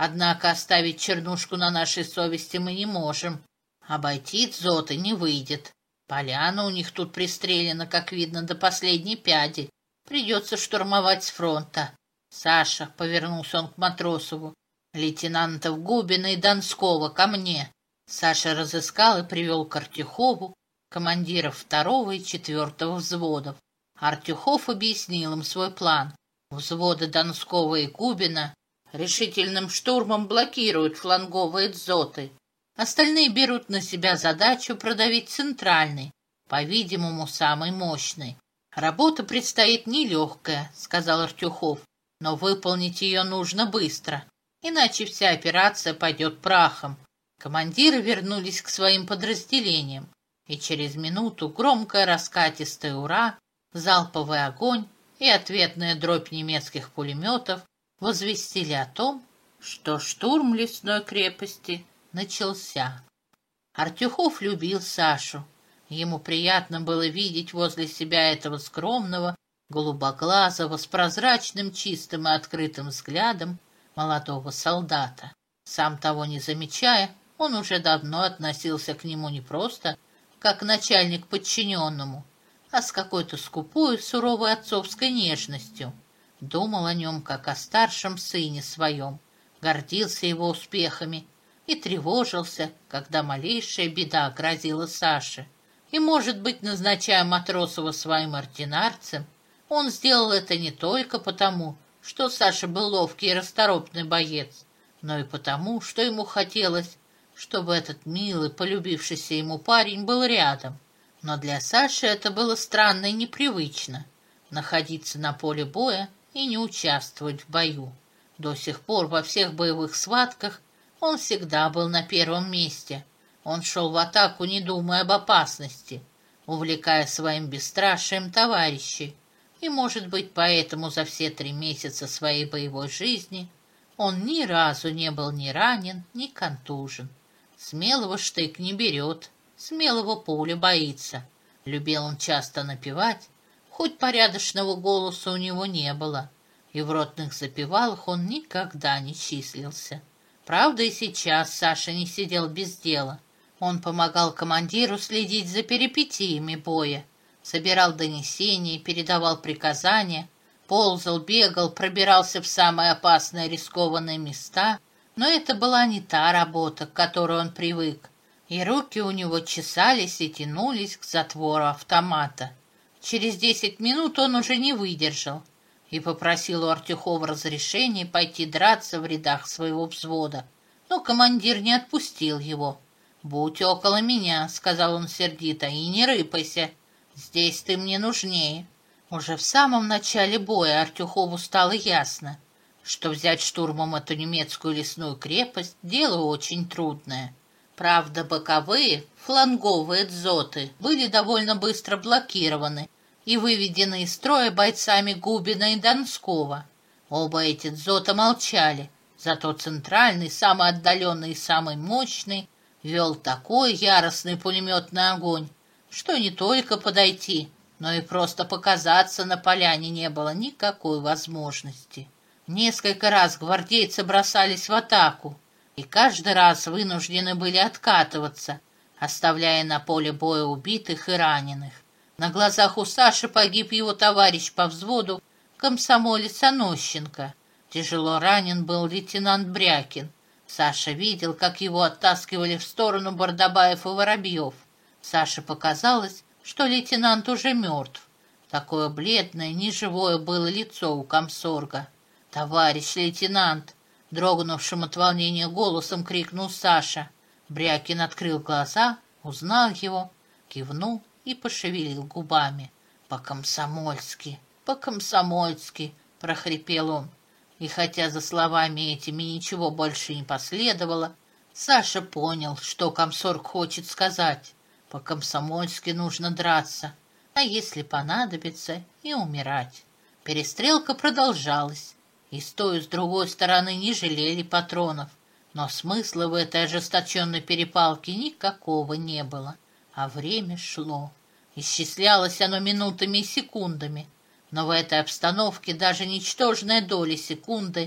Однако оставить чернушку на нашей совести мы не можем. Обойти дзоты не выйдет. Поляна у них тут пристрелена, как видно, до последней пяди. Придется штурмовать с фронта. Саша, — повернулся он к Матросову, — лейтенантов Губина и Донского ко мне. Саша разыскал и привел к Артюхову командиров 2-го и 4-го взводов. Артюхов объяснил им свой план. Взводы Донского и Губина решительным штурмом блокируют фланговые дзоты. Остальные берут на себя задачу продавить центральный, по-видимому, самый мощный. «Работа предстоит нелегкая», — сказал Артюхов, «но выполнить ее нужно быстро, иначе вся операция пойдет прахом». Командиры вернулись к своим подразделениям, и через минуту громкое раскатистое «Ура!», залповый огонь и ответная дробь немецких пулеметов возвестили о том, что штурм лесной крепости начался. Артюхов любил Сашу. Ему приятно было видеть возле себя этого скромного, голубоглазого, с прозрачным, чистым и открытым взглядом молодого солдата. Сам того не замечая, он уже давно относился к нему не просто как к начальник подчиненному, а с какой-то скупой, суровой отцовской нежностью. Думал о нем, как о старшем сыне своем, гордился его успехами и тревожился, когда малейшая беда грозила Саше. И, может быть, назначая Матросова своим ординарцем, он сделал это не только потому, что Саша был ловкий и расторопный боец, но и потому, что ему хотелось, чтобы этот милый, полюбившийся ему парень был рядом. Но для Саши это было странно и непривычно — находиться на поле боя и не участвовать в бою. До сих пор во всех боевых схватках он всегда был на первом месте. Он шел в атаку, не думая об опасности, увлекая своим бесстрашием товарищей. И, может быть, поэтому за все 3 месяца своей боевой жизни он ни разу не был ни ранен, ни контужен. Смелого штык не берет, смелого пуля боится. Любил он часто напевать, хоть порядочного голоса у него не было, и в ротных запевалах он никогда не числился. Правда, и сейчас Саша не сидел без дела. Он помогал командиру следить за перипетиями боя, собирал донесения, передавал приказания, ползал, бегал, пробирался в самые опасные рискованные места, но это была не та работа, к которой он привык, и руки у него чесались и тянулись к затвору автомата. Через 10 минут он уже не выдержал и попросил у Артюхова разрешения пойти драться в рядах своего взвода, но командир не отпустил его. «Будь около меня», — сказал он сердито, — «и не рыпайся. Здесь ты мне нужнее». Уже в самом начале боя Артюхову стало ясно, что взять штурмом эту немецкую лесную крепость — дело очень трудное. Правда, боковые, фланговые дзоты были довольно быстро блокированы и выведены из строя бойцами Губина и Донского. Оба эти дзота молчали, зато центральный, самый отдаленный и самый мощный, вел такой яростный пулеметный огонь, что не только подойти, но и просто показаться на поляне не было никакой возможности. Несколько раз гвардейцы бросались в атаку, и каждый раз вынуждены были откатываться, оставляя на поле боя убитых и раненых. На глазах у Саши погиб его товарищ по взводу, комсомолец Анощенко. Тяжело ранен был лейтенант Брякин. Саша видел, как его оттаскивали в сторону Бардабаев и Воробьев. Саше показалось, что лейтенант уже мертв. Такое бледное, неживое было лицо у комсорга. «Товарищ лейтенант!» — дрогнувшим от волнения голосом крикнул Саша. Брякин открыл глаза, узнал его, кивнул и пошевелил губами. «По-комсомольски, по-комсомольски!» — прохрипел он. И хотя за словами этими ничего больше не последовало, Саша понял, что комсорг хочет сказать. По-комсомольски нужно драться, а если понадобится, и умирать. Перестрелка продолжалась, и с той и с другой стороны не жалели патронов, но смысла в этой ожесточенной перепалке никакого не было, а время шло. Исчислялось оно минутами и секундами, но в этой обстановке даже ничтожная доля секунды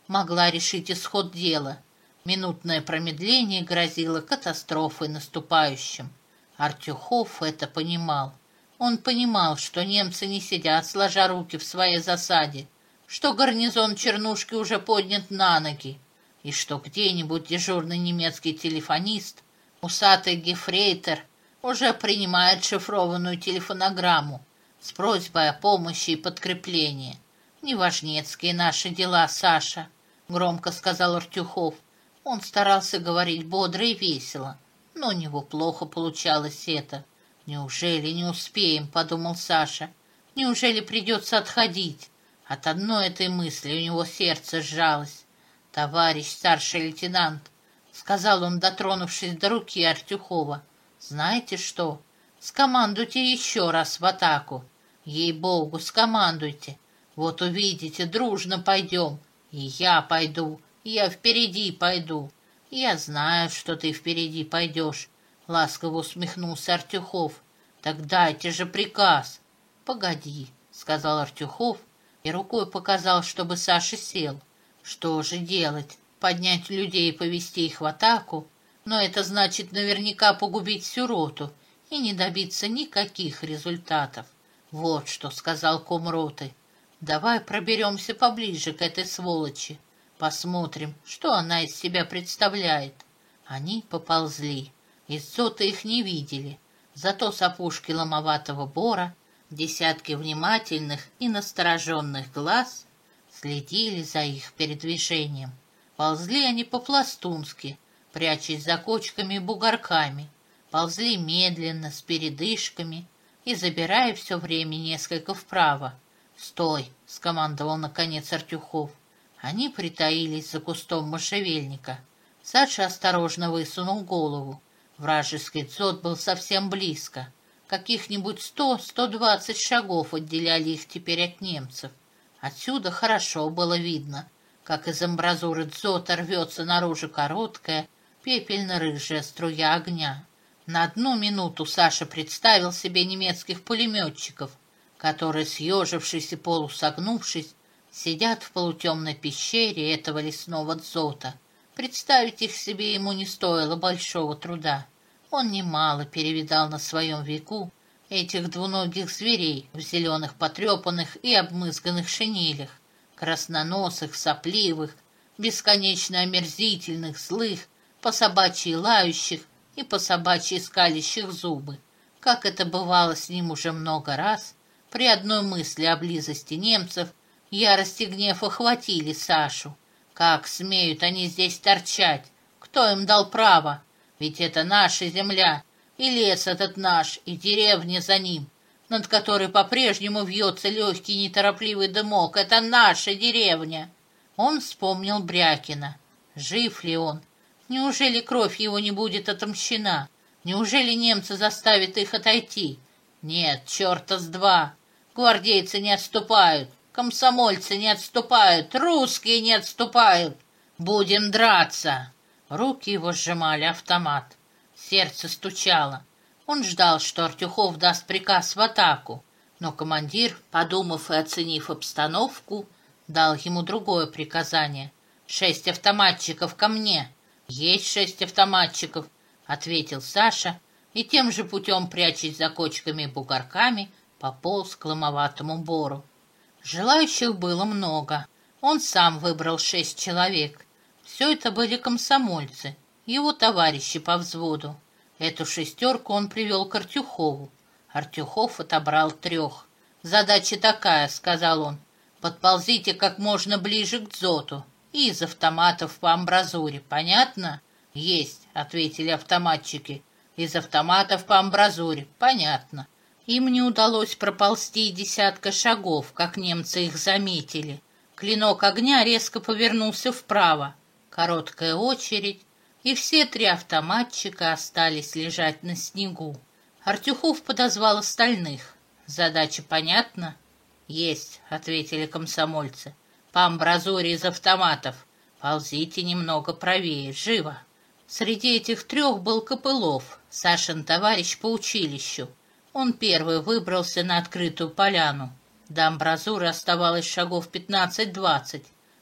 могла решить исход дела. Минутное промедление грозило катастрофой наступающим. Артюхов это понимал. Он понимал, что немцы не сидят, сложа руки в своей засаде, что гарнизон Чернушки уже поднят на ноги, и что где-нибудь дежурный немецкий телефонист, усатый гефрейтор, уже принимает шифрованную телефонограмму с просьбой о помощи и подкреплении. «Неважнецкие наши дела, Саша», — громко сказал Артюхов. Он старался говорить бодро и весело, но у него плохо получалось это. «Неужели не успеем?» — подумал Саша. «Неужели придется отходить?» От одной этой мысли у него сердце сжалось. «Товарищ старший лейтенант», — сказал он, дотронувшись до руки Артюхова, — «знаете что? Скомандуйте еще раз в атаку. Ей-богу, скомандуйте. Вот увидите, дружно пойдем. И я пойду, я впереди пойду. Я знаю, что ты впереди пойдешь», — ласково усмехнулся Артюхов. «Так дайте же приказ». «Погоди», — сказал Артюхов и рукой показал, чтобы Саша сел. Что же делать? Поднять людей и повести их в атаку? Но это значит наверняка погубить всю роту и не добиться никаких результатов. «Вот что», — сказал комроты. «Давай проберемся поближе к этой сволочи. Посмотрим, что она из себя представляет». Они поползли. Из дзота их не видели. Зато с опушки ломоватого бора десятки внимательных и настороженных глаз следили за их передвижением. Ползли они по-пластунски, прячась за кочками и бугорками. Ползли медленно, с передышками и забирая все время несколько вправо. «Стой!» — скомандовал наконец Артюхов. Они притаились за кустом можжевельника. Саша осторожно высунул голову. Вражеский дзот был совсем близко. Каких-нибудь 100-120 шагов отделяли их теперь от немцев. Отсюда хорошо было видно, как из амбразуры дзота рвется наружу короткая, пепельно-рыжая струя огня. На одну минуту Саша представил себе немецких пулеметчиков, которые, съежившись и полусогнувшись, сидят в полутемной пещере этого лесного дзота. Представить их себе ему не стоило большого труда. Он немало перевидал на своем веку этих двуногих зверей в зеленых потрепанных и обмызганных шинелях, красноносых, сопливых, бесконечно омерзительных, злых, по-собачьи лающих и по-собачьи скалящих зубы. Как это бывало с ним уже много раз, при одной мысли о близости немцев ярость и гнев охватили Сашу. Как смеют они здесь торчать? Кто им дал право? Ведь это наша земля, и лес этот наш, и деревня за ним, над которой по-прежнему вьется легкий неторопливый дымок. Это наша деревня. Он вспомнил Брякина. Жив ли он? Неужели кровь его не будет отомщена? Неужели немцы заставят их отойти? Нет, черта с два. Гвардейцы не отступают, комсомольцы не отступают, русские не отступают. Будем драться. Руки его сжимали автомат. Сердце стучало. Он ждал, что Артюхов даст приказ в атаку, но командир, подумав и оценив обстановку, дал ему другое приказание. 6 автоматчиков ко мне. Есть 6 автоматчиков, ответил Саша, и тем же путем, прячась за кочками и бугорками, пополз к ломоватому бору. Желающих было много. Он сам выбрал 6 человек. Все это были комсомольцы, его товарищи по взводу. Эту шестерку он привел к Артюхову. Артюхов отобрал 3. «Задача такая», — сказал он, — «подползите как можно ближе к дзоту и из автоматов по амбразуре. Понятно?» «Есть», — ответили автоматчики. «Из автоматов по амбразуре. Понятно». Им не удалось проползти 10 шагов, как немцы их заметили. Клинок огня резко повернулся вправо. Короткая очередь, и все 3 автоматчика остались лежать на снегу. Артюхов подозвал остальных. «Задача понятна?» «Есть», — ответили комсомольцы. «По амбразуре из автоматов. Ползите немного правее, живо». Среди этих 3 был Копылов, Сашин товарищ по училищу. Он первый выбрался на открытую поляну. До амбразуры оставалось шагов 15-20.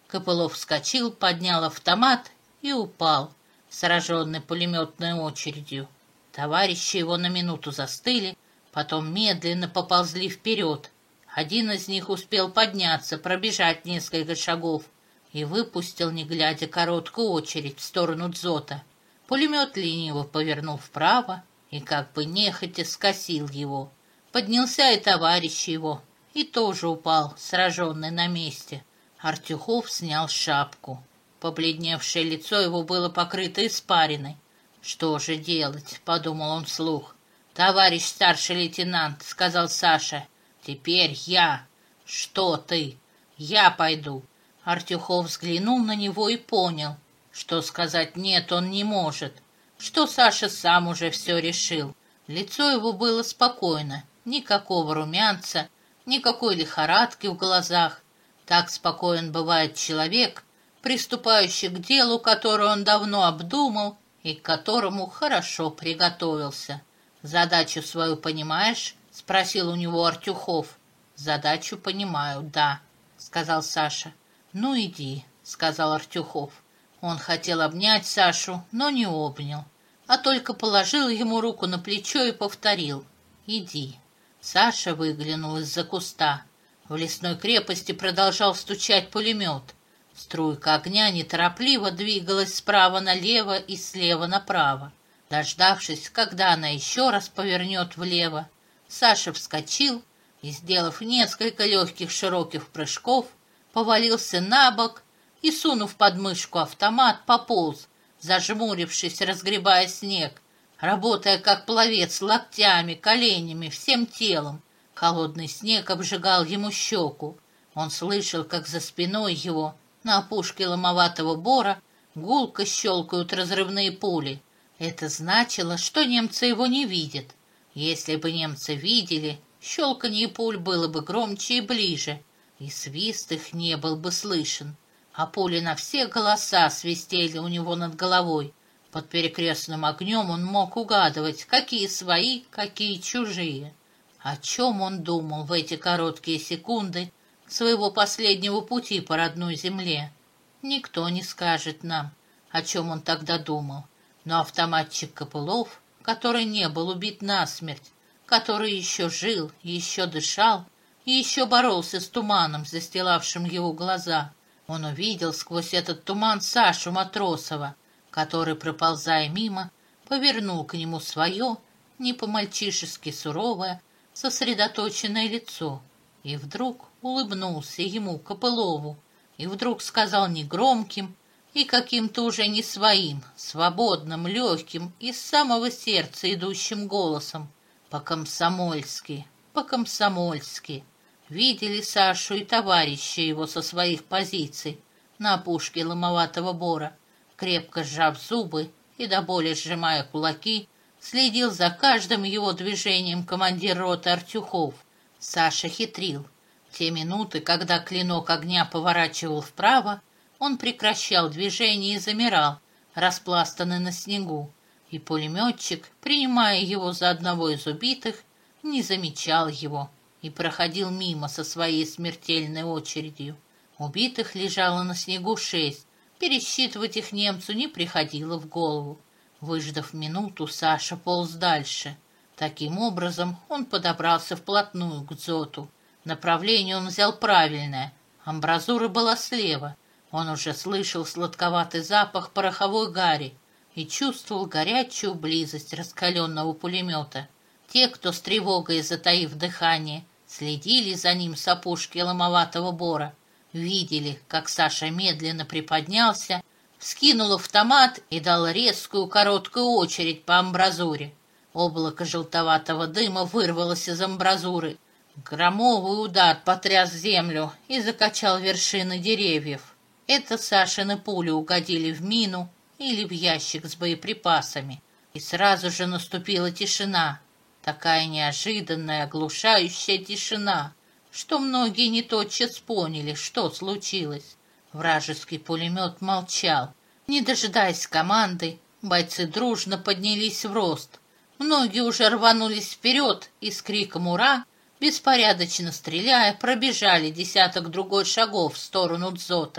Копылов вскочил, поднял автомат и упал, сраженный пулеметной очередью. Товарищи его на минуту застыли, потом медленно поползли вперед. Один из них успел подняться, пробежать несколько шагов и выпустил, не глядя, короткую очередь в сторону дзота. Пулемет лениво повернул вправо и как бы нехотя скосил его. Поднялся и товарищ его, и тоже упал, сраженный на месте. Артюхов снял шапку. Побледневшее лицо его было покрыто испариной. «Что же делать?» — подумал он вслух. «Товарищ старший лейтенант», — сказал Саша, — «теперь я». «Что ты?» «Я пойду». Артюхов взглянул на него и понял, что сказать «нет» он не может, что Саша сам уже все решил. Лицо его было спокойно, никакого румянца, никакой лихорадки в глазах. Так спокоен бывает человек, приступающий к делу, которое он давно обдумал и к которому хорошо приготовился. «Задачу свою понимаешь?» — спросил у него Артюхов. «Задачу понимаю, да», — сказал Саша. «Ну, иди», — сказал Артюхов. Он хотел обнять Сашу, но не обнял, а только положил ему руку на плечо и повторил: «Иди». Саша выглянул из-за куста. В лесной крепости продолжал стучать пулемет. Струйка огня неторопливо двигалась справа налево и слева направо. Дождавшись, когда она еще раз повернет влево, Саша вскочил и, сделав несколько легких широких прыжков, повалился на бок и, сунув под мышку автомат, пополз, зажмурившись, разгребая снег, работая как пловец локтями, коленями, всем телом. Холодный снег обжигал ему щеку. Он слышал, как за спиной его, на опушке ломоватого бора, гулко щелкают разрывные пули. Это значило, что немцы его не видят. Если бы немцы видели, щелканье пуль было бы громче и ближе, и свист их не был бы слышен. А пули на все голоса свистели у него над головой. Под перекрестным огнем он мог угадывать, какие свои, какие чужие. О чем он думал в эти короткие секунды своего последнего пути по родной земле? Никто не скажет нам, о чем он тогда думал. Но автоматчик Копылов, который не был убит насмерть, который еще жил, еще дышал и еще боролся с туманом, застилавшим его глаза, он увидел сквозь этот туман Сашу Матросова, который, проползая мимо, повернул к нему свое, не по-мальчишески суровое, сосредоточенное лицо, и вдруг улыбнулся ему, Копылову, и вдруг сказал негромким и каким-то уже не своим, свободным, легким, из самого сердца идущим голосом: «По-комсомольски, по-комсомольски». Видели Сашу и товарища его со своих позиций на опушке ломоватого бора. Крепко сжав зубы и до боли сжимая кулаки, следил за каждым его движением командир роты Артюхов. Саша хитрил. В те минуты, когда клинок огня поворачивал вправо, он прекращал движение и замирал, распластанный на снегу, и пулеметчик, принимая его за одного из убитых, не замечал его и проходил мимо со своей смертельной очередью. Убитых лежало на снегу 6, пересчитывать их немцу не приходило в голову. Выждав минуту, Саша полз дальше. Таким образом, он подобрался вплотную к дзоту. Направление он взял правильное. Амбразура была слева. Он уже слышал сладковатый запах пороховой гари и чувствовал горячую близость раскаленного пулемета. Те, кто с тревогой, затаив дыхание, следили за ним с опушки ломоватого бора, видели, как Саша медленно приподнялся, вскинул автомат и дал резкую короткую очередь по амбразуре. Облако желтоватого дыма вырвалось из амбразуры. Громовый удар потряс землю и закачал вершины деревьев. Это Сашины пули угодили в мину или в ящик с боеприпасами. И сразу же наступила тишина. Такая неожиданная, оглушающая тишина, что многие не тотчас поняли, что случилось. Вражеский пулемет молчал. Не дожидаясь команды, бойцы дружно поднялись в рост. Многие уже рванулись вперед и с криком «Ура!», беспорядочно стреляя, пробежали десяток-другой шагов в сторону дзота.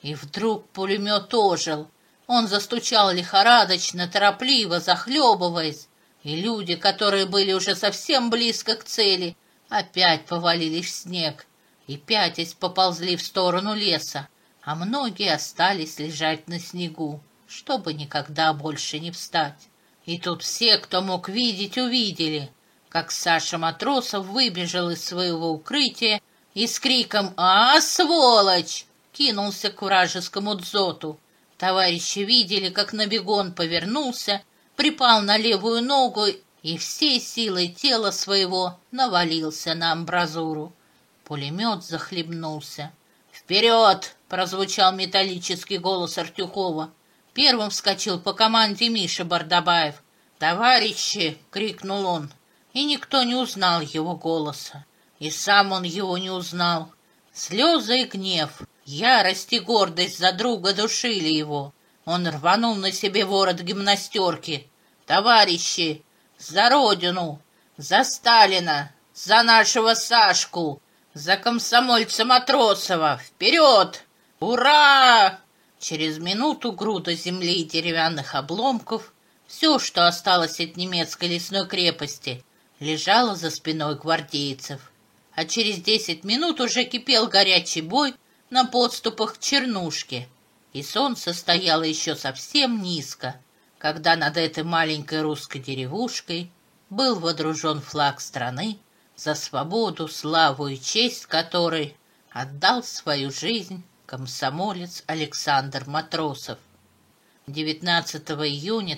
И вдруг пулемет ожил. Он застучал лихорадочно, торопливо, захлебываясь, и люди, которые были уже совсем близко к цели, опять повалились в снег и, пятясь, поползли в сторону леса, а многие остались лежать на снегу, чтобы никогда больше не встать. И тут все, кто мог видеть, увидели, как Саша Матросов выбежал из своего укрытия и с криком «А, сволочь!» кинулся к вражескому дзоту. Товарищи видели, как на бегу он повернулся, припал на левую ногу и всей силой тела своего навалился на амбразуру. Пулемет захлебнулся. «Вперед!» — прозвучал металлический голос Артюхова. Первым вскочил по команде Миша Бардабаев. «Товарищи!» — крикнул он, и никто не узнал его голоса. И сам он его не узнал. Слезы и гнев, ярость и гордость за друга душили его. Он рванул на себе ворот гимнастерки. «Товарищи! За Родину! За Сталина! За нашего Сашку! За комсомольца Матросова! Вперед! Ура!» Через минуту груда земли и деревянных обломков, все, что осталось от немецкой лесной крепости, лежало за спиной гвардейцев. А через 10 минут уже кипел горячий бой на подступах к Чернушке, и солнце стояло еще совсем низко, когда над этой маленькой русской деревушкой был водружен флаг страны, за свободу, славу и честь которой отдал свою жизнь комсомолец Александр Матросов. 19 июня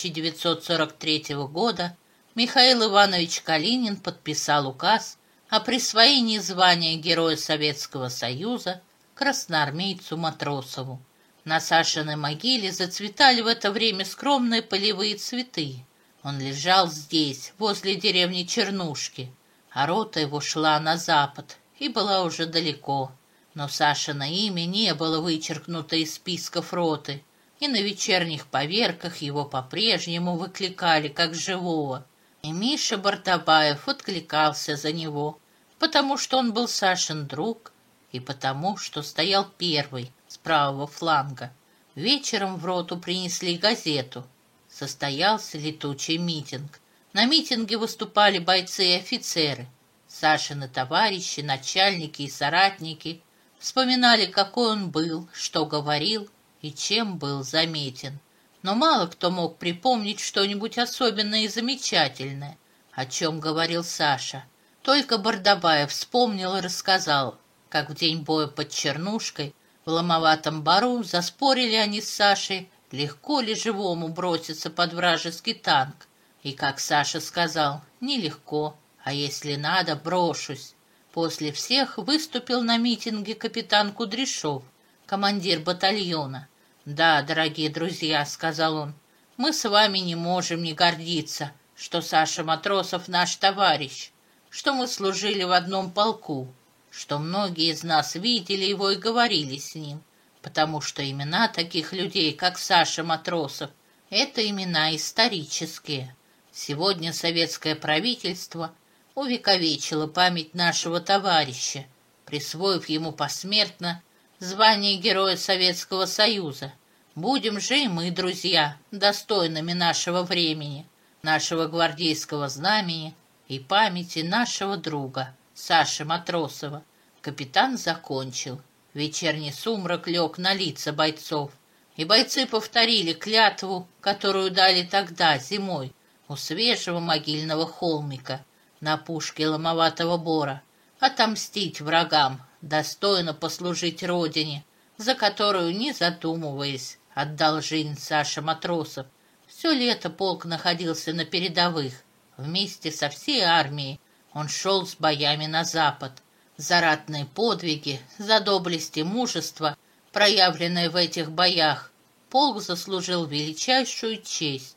1943 года Михаил Иванович Калинин подписал указ о присвоении звания Героя Советского Союза красноармейцу Матросову. На Сашиной могиле зацветали в это время скромные полевые цветы. Он лежал здесь, возле деревни Чернушки, а рота его шла на запад и была уже далеко. Но Сашино имя не было вычеркнуто из списков роты, и на вечерних поверках его по-прежнему выкликали как живого. И Миша Бардабаев откликался за него, потому что он был Сашин друг и потому, что стоял первый с правого фланга. Вечером в роту принесли газету. Состоялся летучий митинг. На митинге выступали бойцы и офицеры. Сашины товарищи, начальники и соратники вспоминали, какой он был, что говорил и чем был заметен. Но мало кто мог припомнить что-нибудь особенное и замечательное, о чем говорил Саша. Только Бардабаев вспомнил и рассказал, как в день боя под Чернушкой в ломоватом бару заспорили они с Сашей, легко ли живому броситься под вражеский танк, и как Саша сказал: «Нелегко, а если надо, брошусь». После всех выступил на митинге капитан Кудряшов, командир батальона. «Да, дорогие друзья», — сказал он, — «мы с вами не можем не гордиться, что Саша Матросов наш товарищ, что мы служили в одном полку, что многие из нас видели его и говорили с ним, потому что имена таких людей, как Саша Матросов, это имена исторические. Сегодня советское правительство увековечило память нашего товарища, присвоив ему посмертно звание Героя Советского Союза. Будем же и мы, друзья, достойными нашего времени, нашего гвардейского знамени и памяти нашего друга Саши Матросова». Капитан закончил. Вечерний сумрак лег на лица бойцов, и бойцы повторили клятву, которую дали тогда, зимой, у свежего могильного холмика на пушке ломоватого бора: отомстить врагам, достойно послужить Родине, за которую, не задумываясь, отдал жизнь Саша Матросов. Все лето полк находился на передовых. Вместе со всей армией он шел с боями на запад. За ратные подвиги, за доблесть и мужество, проявленное в этих боях, полк заслужил величайшую честь.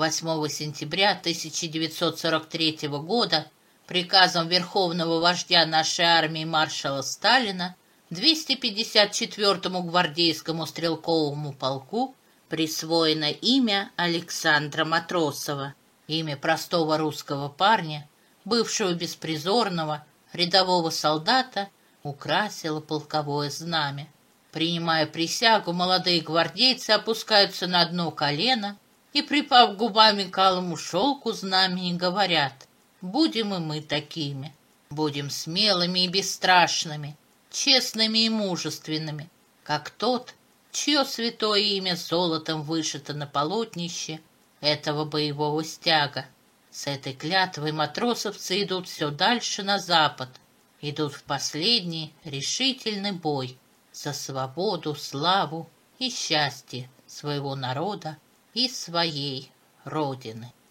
8 сентября 1943 года приказом верховного вождя нашей армии маршала Сталина 254-му гвардейскому стрелковому полку присвоено имя Александра Матросова, имя простого русского парня, бывшего беспризорного рядового солдата, украсило полковое знамя. Принимая присягу, молодые гвардейцы опускаются на одно колено и, припав губами к алому шелку знамени, говорят: «Будем и мы такими, будем смелыми и бесстрашными, честными и мужественными, как тот, чье святое имя золотом вышито на полотнище этого боевого стяга». С этой клятвой матросовцы идут все дальше на запад, идут в последний решительный бой за свободу, славу и счастье своего народа и своей Родины.